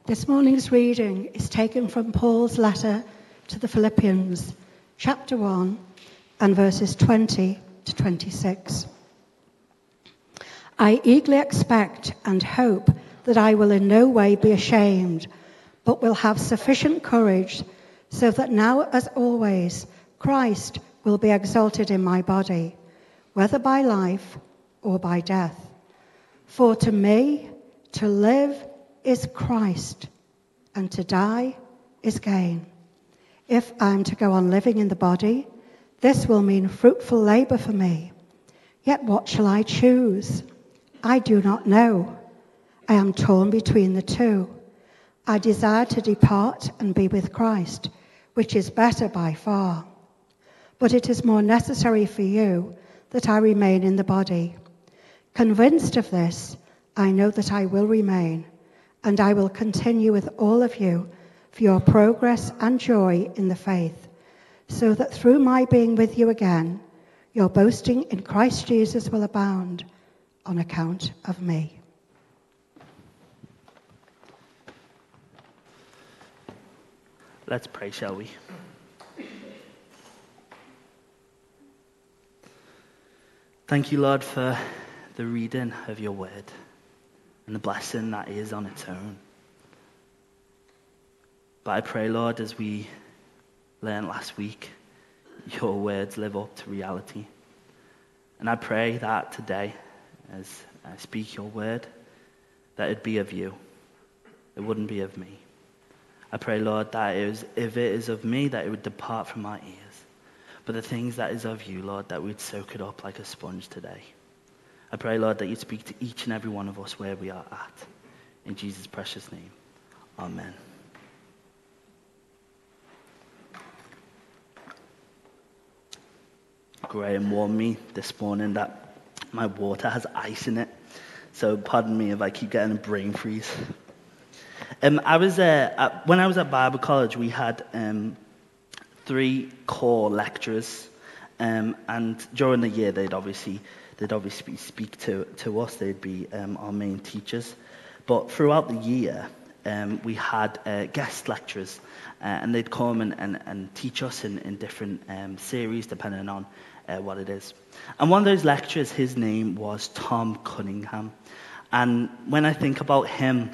This morning's reading is taken from Paul's letter to the Philippians, chapter 1, and verses 20 to 26. I eagerly expect and hope that I will in no way be ashamed, but will have sufficient courage, so that now, as always, Christ will be exalted in my body, whether by life or by death. For to me, to live is Christ, and to die is gain. If I am to go on living in the body, this will mean fruitful labor for me. Yet what shall I choose? I do not know. I am torn between the two. I desire to depart and be with Christ, which is better by far. But it is more necessary for you that I remain in the body. Convinced of this, I know that I will remain, and I will continue with all of you for your progress and joy in the faith, so that through my being with you again, your boasting in Christ Jesus will abound on account of me. Let's pray, shall we? Thank you, Lord, for the reading of your word and the blessing that is on its own. But I pray, Lord, as we learned last week, your words live up to reality. And I pray that today, as I speak your word, that it be of you. It wouldn't be of me. I pray, Lord, that if it is of me, that it would depart from my ears. But the things that is of you, Lord, that we'd soak it up like a sponge today. I pray, Lord, that you speak to each and every one of us where we are at. In Jesus' precious name, amen. Graham warned me this morning that my water has ice in it. So pardon me if I keep getting a brain freeze. When I was at Bible college, we had 3 core lecturers. And during the year, they'd obviously speak to us. They'd be our main teachers. But throughout the year, we had guest lecturers, and they'd come and teach us in different series, depending on what it is. And one of those lecturers, his name was Tom Cunningham. And when I think about him,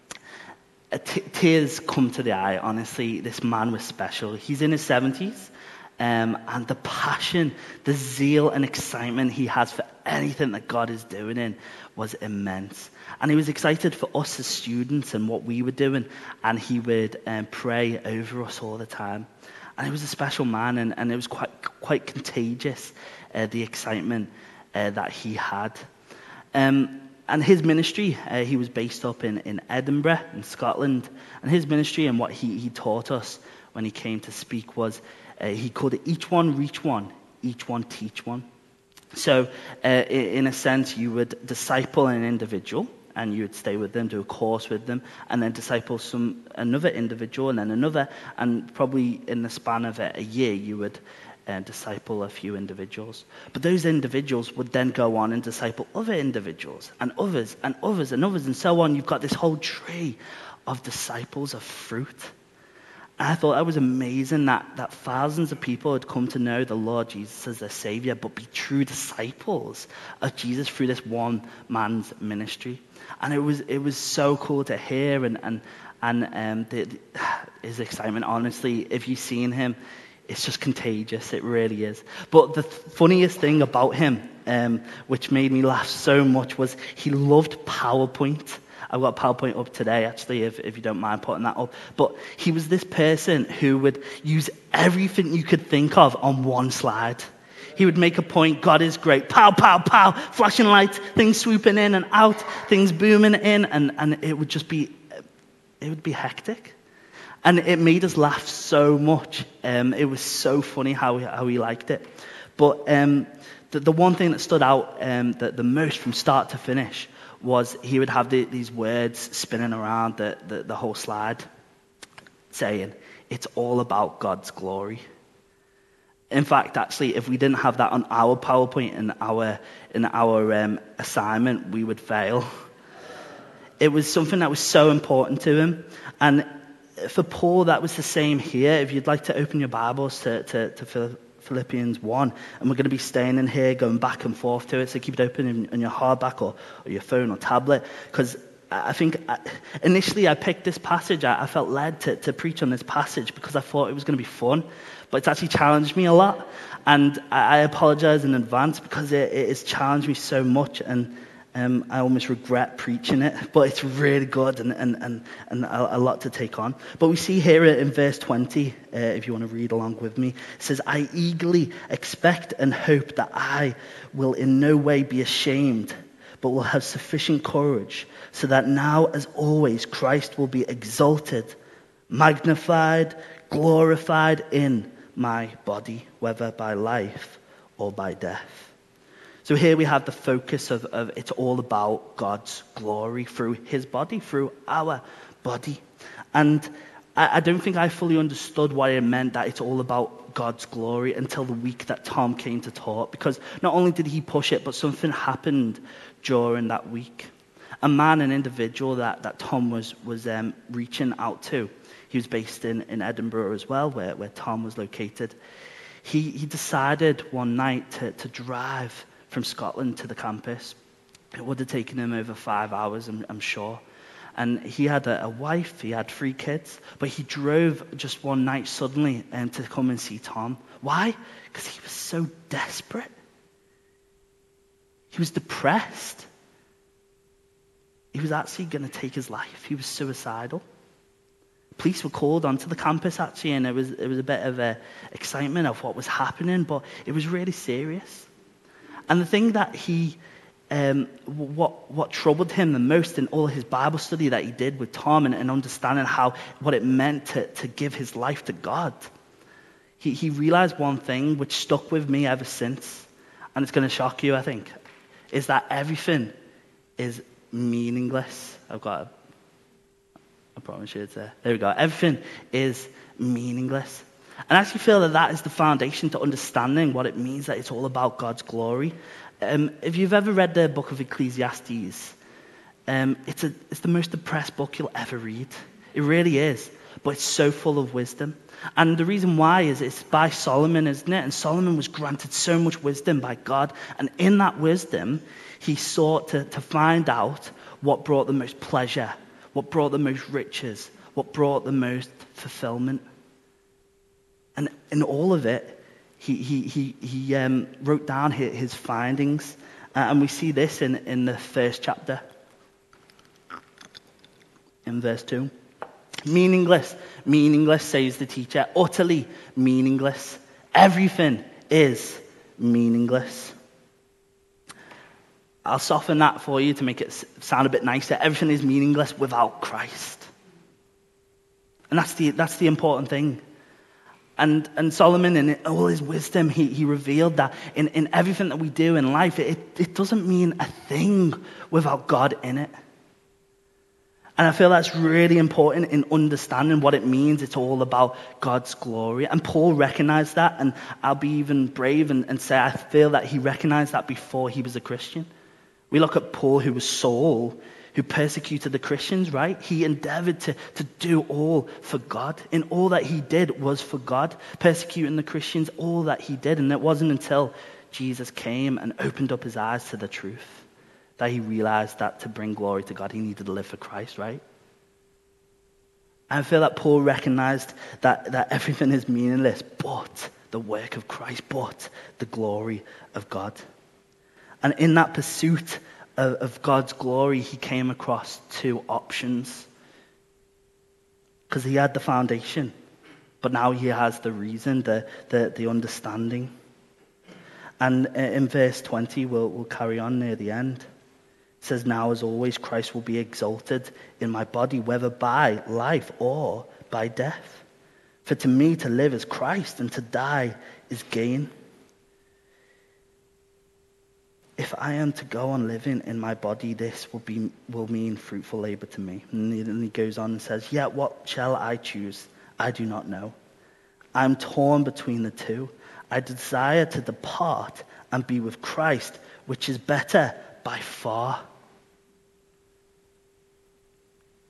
tears come to the eye. Honestly, this man was special. He's in his 70s. And the passion, the zeal and excitement he has for anything that God is doing in was immense. And he was excited for us as students and what we were doing. And he would pray over us all the time. And he was a special man, and it was quite contagious, the excitement that he had. And his ministry, he was based up in Edinburgh, in Scotland. And his ministry and what he taught us when he came to speak was, he called it each one reach one, each one teach one. So in a sense, you would disciple an individual, and you would stay with them, do a course with them, and then disciple another individual, and then another, and probably in the span of a year, you would disciple a few individuals. But those individuals would then go on and disciple other individuals, and others, and others, and others, and so on. You've got this whole tree of disciples of fruit. And I thought that was amazing that thousands of people had come to know the Lord Jesus as their Savior, but be true disciples of Jesus through this one man's ministry. And it was so cool to hear, and his excitement. Honestly, if you've seen him, it's just contagious. It really is. But the funniest thing about him, which made me laugh so much, was he loved PowerPoint. I've got a PowerPoint up today, actually, if you don't mind putting that up. But he was this person who would use everything you could think of on one slide. He would make a point, God is great, pow, pow, pow, flashing lights, things swooping in and out, things booming in, and it would just be, it would be hectic. And it made us laugh so much. It was so funny how he liked it. But the one thing that stood out the most from start to finish was he would have these words spinning around the whole slide saying, it's all about God's glory. In fact, actually, if we didn't have that on our PowerPoint in our assignment, we would fail. It was something that was so important to him. And for Paul, that was the same here. If you'd like to open your Bibles to Philippians 1, and we're going to be staying in here, going back and forth to it, so keep it open in your hardback or your phone or tablet, because I think initially I picked this passage. I felt led to preach on this passage because I thought it was going to be fun, but it's actually challenged me a lot, and I apologize in advance because it has challenged me so much, and I almost regret preaching it, but it's really good and a lot to take on. But we see here in verse 20, if you want to read along with me, it says, I eagerly expect and hope that I will in no way be ashamed, but will have sufficient courage, so that now, as always, Christ will be exalted, magnified, glorified in my body, whether by life or by death. So here we have the focus of it's all about God's glory through his body, through our body. And I don't think I fully understood what it meant that it's all about God's glory until the week that Tom came to talk, because not only did he push it, but something happened during that week. A man, an individual that Tom was reaching out to. He was based in Edinburgh as well, where Tom was located. He decided one night to drive from Scotland to the campus. It would have taken him over 5 hours, I'm sure. And he had a wife, he had 3 kids, but he drove just one night suddenly to come and see Tom. Why? Because he was so desperate. He was depressed. He was actually going to take his life. He was suicidal. Police were called onto the campus actually, and it was a bit of excitement of what was happening, but it was really serious. And the thing that what troubled him the most in all his Bible study that he did with Tom and understanding what it meant to give his life to God, he realized one thing which stuck with me ever since, and it's going to shock you, I think, is that everything is meaningless. I promise you it's there. There we go. Everything is meaningless. And I actually feel that is the foundation to understanding what it means that it's all about God's glory. If you've ever read the book of Ecclesiastes, it's the most depressed book you'll ever read. It really is. But it's so full of wisdom. And the reason why is it's by Solomon, isn't it? And Solomon was granted so much wisdom by God. And in that wisdom, he sought to find out what brought the most pleasure, what brought the most riches, what brought the most fulfillment. And in all of it, he wrote down his findings. And we see this in the first chapter, in verse 2. Meaningless, says the teacher. Utterly meaningless. Everything is meaningless. I'll soften that for you to make it sound a bit nicer. Everything is meaningless without Christ. And that's the important thing. And Solomon, in all his wisdom, he revealed that in everything that we do in life, it doesn't mean a thing without God in it. And I feel that's really important in understanding what it means. It's all about God's glory. And Paul recognized that, and I'll be even brave and say I feel that he recognized that before he was a Christian. We look at Paul, who was Saul, who persecuted the Christians, right? He endeavored to do all for God. And all that he did was for God. Persecuting the Christians, all that he did. And it wasn't until Jesus came and opened up his eyes to the truth that he realized that to bring glory to God, he needed to live for Christ, right? I feel that Paul recognized that everything is meaningless but the work of Christ, but the glory of God. And in that pursuit of God's glory, he came across 2 options. Because he had the foundation, but now he has the reason, the understanding. And in verse 20, we'll carry on near the end. It says, now as always, Christ will be exalted in my body, whether by life or by death. For to me to live is Christ, and to die is gain. If I am to go on living in my body, this will mean fruitful labor to me. And he goes on and says, yet what shall I choose? I do not know. I am torn between the two. I desire to depart and be with Christ, which is better by far.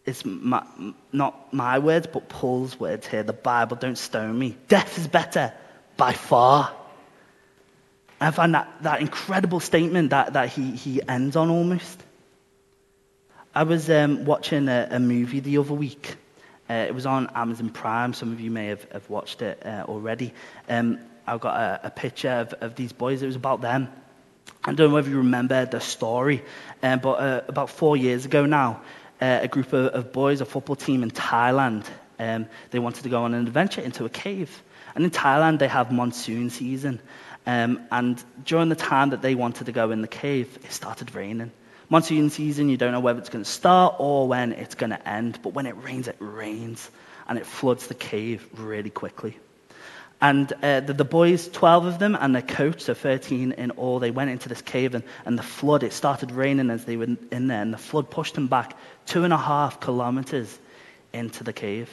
it's not my words, but Paul's words here. The Bible, don't stone me. Death is better by far. And I find that incredible statement that he ends on almost. I was watching a movie the other week. It was on Amazon Prime. Some of you may have watched it already. I've got a picture of these boys. It was about them. I don't know whether you remember the story, but about 4 years ago now, a group of boys, a football team in Thailand, they wanted to go on an adventure into a cave. And in Thailand, they have monsoon season. And during the time that they wanted to go in the cave, it started raining. Monsoon season, you don't know whether it's going to start or when it's going to end. But when it rains, and it floods the cave really quickly. And the boys, 12 of them, and their coach, so 13 in all, they went into this cave, and the flood, it started raining as they were in there, and the flood pushed them back 2.5 kilometers into the cave.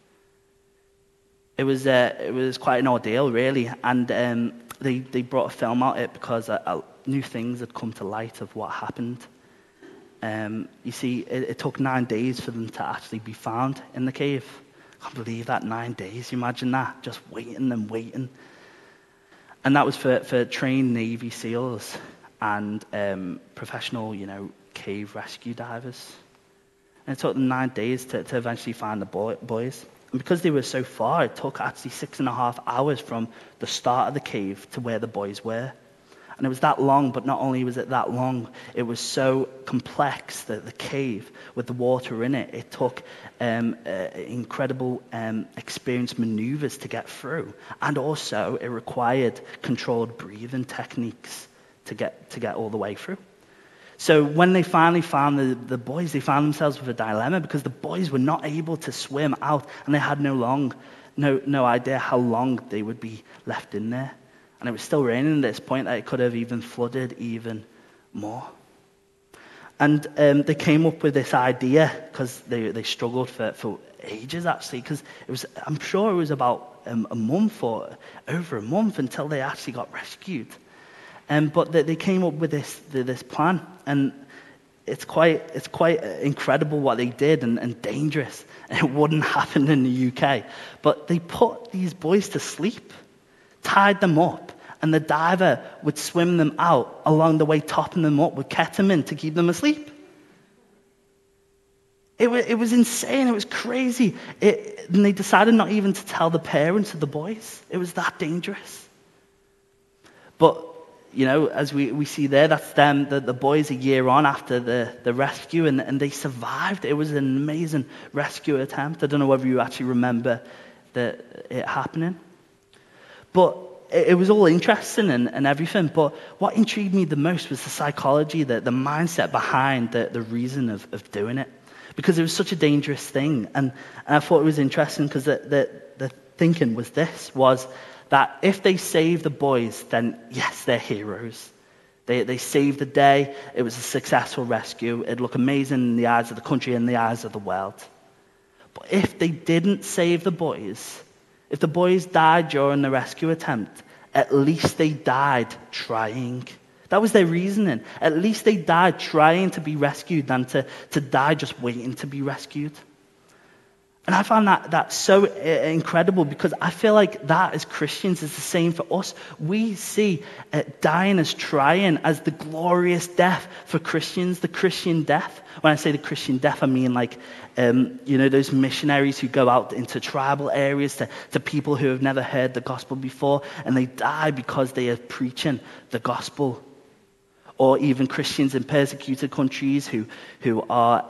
It was quite an ordeal, really, and they brought a film out it because new things had come to light of what happened. You see, it took 9 days for them to actually be found in the cave. I can't believe that, 9 days. You imagine that, just waiting and waiting. And that was for trained Navy SEALs and professional, cave rescue divers. And it took them 9 days to eventually find the boys. And because they were so far, it took actually 6.5 hours from the start of the cave to where the boys were. And it was that long, but not only was it that long, it was so complex that the cave with the water in it, it took incredible experienced maneuvers to get through. And also it required controlled breathing techniques to get all the way through. So when they finally found the boys, they found themselves with a dilemma because the boys were not able to swim out and they had no idea how long they would be left in there. And it was still raining at this point that it could have even flooded even more. And they came up with this idea because they struggled for ages actually, because I'm sure it was about a month or over a month until they actually got rescued. But they came up with this plan, and it's quite incredible what they did and dangerous. It wouldn't happen in the UK. But they put these boys to sleep, tied them up, and the diver would swim them out along the way, topping them up with ketamine to keep them asleep. It was insane. It was crazy. And they decided not even to tell the parents of the boys. It was that dangerous. But as we see there, that's them, the boys a year on after the rescue, and they survived. It was an amazing rescue attempt. I don't know whether you actually remember it happening. But it was all interesting and everything. But what intrigued me the most was the psychology, the mindset behind the reason of doing it. Because it was such a dangerous thing. And I thought it was interesting because the thinking was that if they saved the boys, then yes, they're heroes. They saved the day. It was a successful rescue. It'd look amazing in the eyes of the country and the eyes of the world. But if they didn't save the boys, if the boys died during the rescue attempt, at least they died trying. That was their reasoning. At least they died trying to be rescued than to die just waiting to be rescued. And I found that so incredible because I feel like that as Christians is the same for us. We see dying as trying as the glorious death for Christians, the Christian death. When I say the Christian death, I mean those missionaries who go out into tribal areas to people who have never heard the gospel before, and they die because they are preaching the gospel. Or even Christians in persecuted countries who are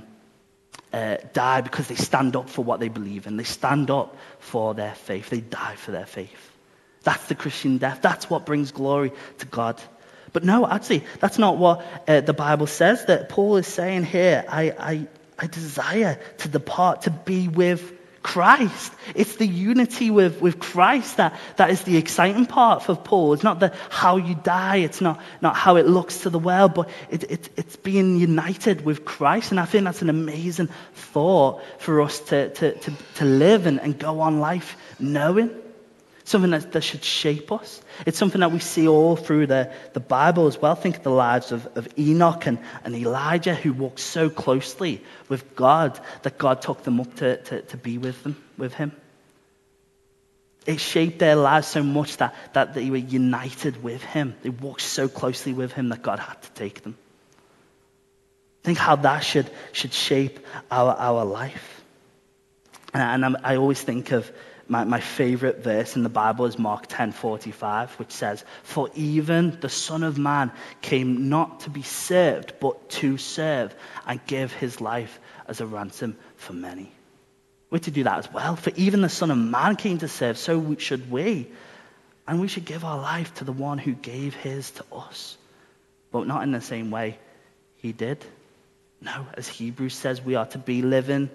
die because they stand up for what they believe in. They stand up for their faith. They die for their faith. That's the Christian death. That's what brings glory to God. But no, actually, that's not what the Bible says. That Paul is saying here, I desire to depart, to be with Christ. It's the unity with Christ that is the exciting part for Paul. It's not how you die. It's not how it looks to the world, but it's being united with Christ. And I think that's an amazing thought for us to live and go on life knowing. Something that should shape us. It's something that we see all through the Bible as well. Think of the lives of Enoch and Elijah, who walked so closely with God that God took them up to be with him. It shaped their lives so much that they were united with him. They walked so closely with him that God had to take them. Think how that should shape our life. And I always think of my favorite verse in the Bible is Mark 10:45, which says, "For even the Son of Man came not to be served, but to serve and give his life as a ransom for many." We're to do that as well. For even the Son of Man came to serve, so should we. And we should give our life to the one who gave his to us. But not in the same way he did. No, as Hebrews says, we are to be living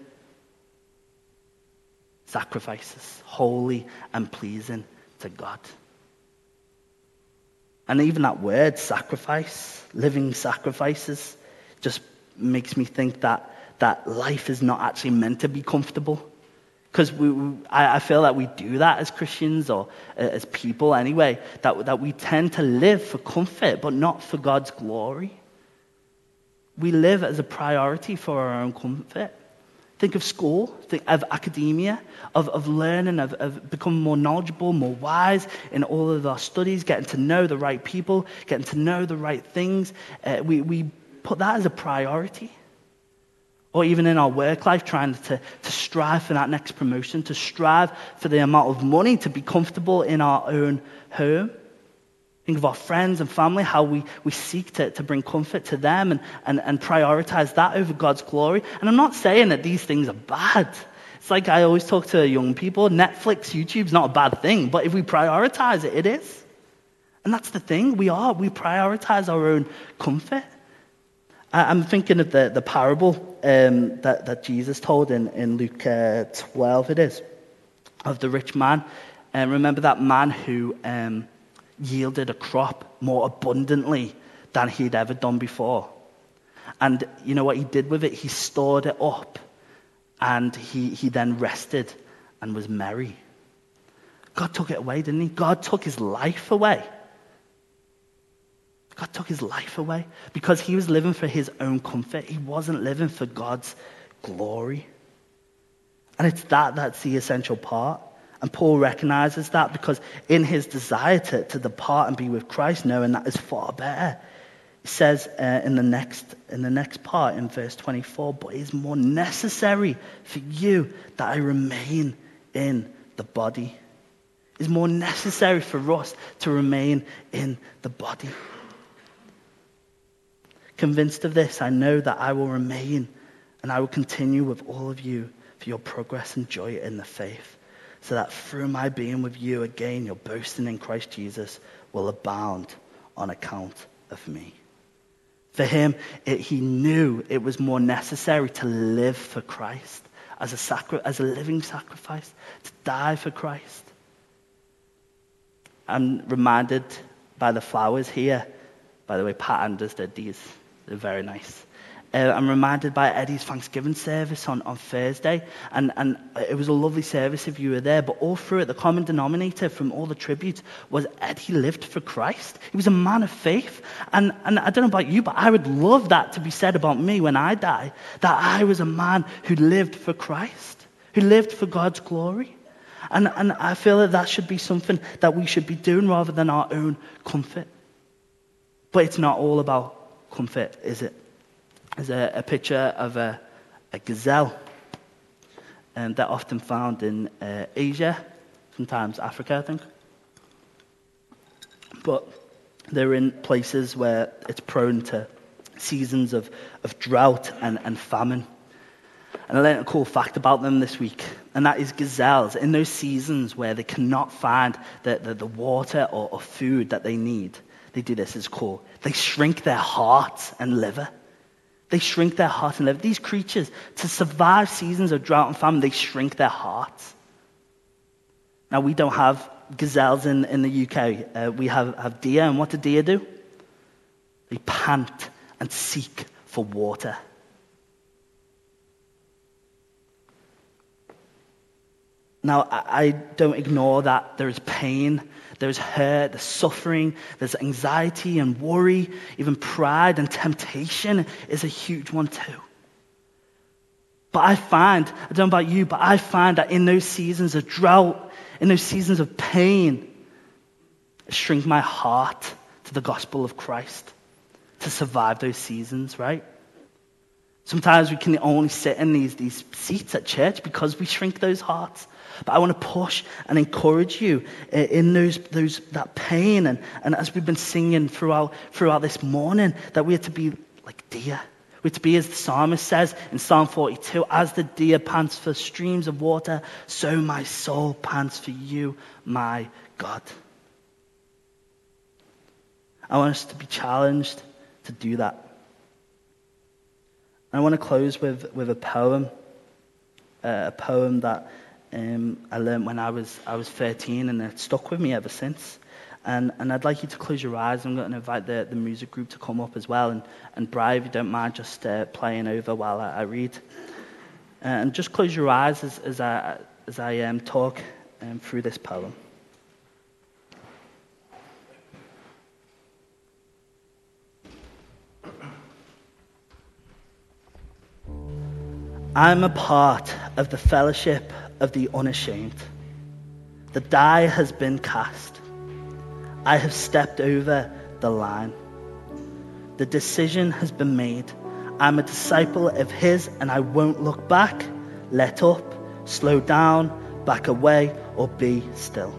sacrifices, holy and pleasing to God. And even that word, sacrifice, living sacrifices, just makes me think that life is not actually meant to be comfortable. Because I feel that we do that as Christians, or as people anyway, that we tend to live for comfort, but not for God's glory. We live as a priority for our own comfort. Think of school, think of academia, of learning, of becoming more knowledgeable, more wise in all of our studies, getting to know the right people, getting to know the right things. We put that as a priority. Or even in our work life, trying to strive for that next promotion, to strive for the amount of money, to be comfortable in our own home. Think of our friends and family, how we seek to bring comfort to them and prioritize that over God's glory. And I'm not saying that these things are bad. It's like I always talk to young people, Netflix, YouTube's not a bad thing, but if we prioritize it, it is. And that's the thing, we prioritize our own comfort. I'm thinking of the parable that Jesus told in Luke 12, it is, of the rich man. And remember that man who yielded a crop more abundantly than he'd ever done before. And you know what he did with it? He stored it up, and he then rested and was merry. God took it away, didn't he? God took his life away. God took his life away because he was living for his own comfort. He wasn't living for God's glory. And it's that's the essential part. And Paul recognizes that because in his desire to depart and be with Christ, knowing that is far better, he says in the next part, in verse 24, "But it is more necessary for you that I remain in the body." It's more necessary for us to remain in the body. Convinced of this, I know that I will remain and I will continue with all of you for your progress and joy in the faith, so that through my being with you again, your boasting in Christ Jesus will abound on account of me. For him, he knew it was more necessary to live for Christ as a living sacrifice, to die for Christ. I'm reminded by the flowers here. By the way, Pat Anders did these. They're very nice. I'm reminded by Eddie's Thanksgiving service on Thursday, and it was a lovely service if you were there, but all through it, the common denominator from all the tributes was Eddie lived for Christ. He was a man of faith, and I don't know about you, but I would love that to be said about me when I die, that I was a man who lived for Christ, who lived for God's glory. And I feel that should be something that we should be doing rather than our own comfort. But it's not all about comfort, is it? There's a picture of a gazelle, and they're often found in Asia, sometimes Africa, I think. But they're in places where it's prone to seasons of drought and famine. And I learned a cool fact about them this week, and that is gazelles, in those seasons where they cannot find the water or food that they need, they do this, it's cool. They shrink their hearts and liver. They shrink their heart and liver. These creatures, to survive seasons of drought and famine, they shrink their hearts. Now, we don't have gazelles in the UK. We have deer, and what do deer do? They pant and seek for water. Now, I don't ignore that there is pain, there's hurt, there's suffering, there's anxiety and worry, even pride and temptation is a huge one too. But I find, I don't know about you, but I find that in those seasons of drought, in those seasons of pain, it shrinks my heart to the gospel of Christ to survive those seasons, right? Sometimes we can only sit in these seats at church because we shrink those hearts. But I want to push and encourage you in that pain, and as we've been singing throughout this morning, that we are to be like deer. We're to be, as the psalmist says in Psalm 42, as the deer pants for streams of water, so my soul pants for you, my God. I want us to be challenged to do that. I want to close with a poem that I learned when I was 13, and it stuck with me ever since. And I'd like you to close your eyes. I'm going to invite the music group to come up as well. And Brian, if you don't mind, just playing over while I read. And just close your eyes as I talk through this poem. I'm a part of the fellowship of the unashamed. The die has been cast. I have stepped over the line. The decision has been made. I'm a disciple of his, and I won't look back, let up, slow down, back away, or be still.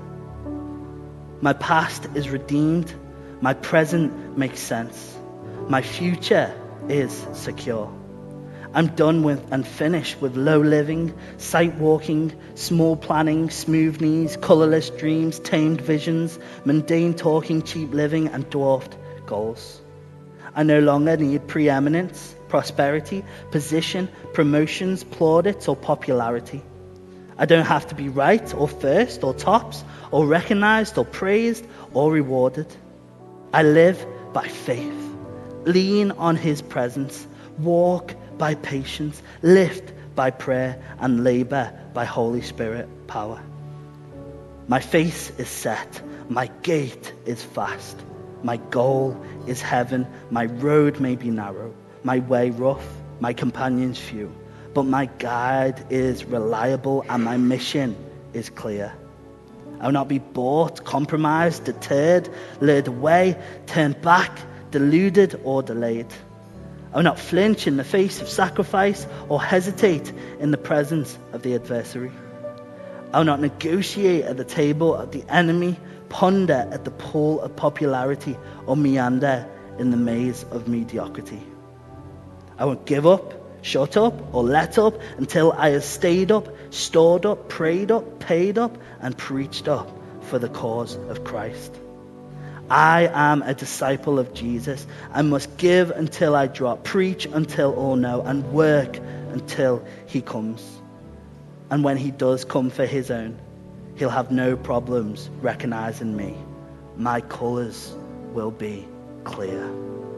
My past is redeemed. My present makes sense. My future is secure. I'm done with and finished with low living, sight walking, small planning, smooth knees, colourless dreams, tamed visions, mundane talking, cheap living, and dwarfed goals. I no longer need preeminence, prosperity, position, promotions, plaudits, or popularity. I don't have to be right or first or tops or recognized or praised or rewarded. I live by faith, lean on his presence, walk by patience, lift by prayer, and labor by Holy Spirit power. My face is set, my gait is fast, my goal is heaven, my road may be narrow, my way rough, my companions few, but my guide is reliable and my mission is clear. I will not be bought, compromised, deterred, lured away, turned back, deluded, or delayed. I will not flinch in the face of sacrifice or hesitate in the presence of the adversary. I will not negotiate at the table of the enemy, ponder at the pool of popularity, or meander in the maze of mediocrity. I won't give up, shut up, or let up until I have stayed up, stored up, prayed up, paid up, and preached up for the cause of Christ. I am a disciple of Jesus. I must give until I drop, preach until all know, and work until he comes. And when he does come for his own, he'll have no problems recognizing me. My colors will be clear.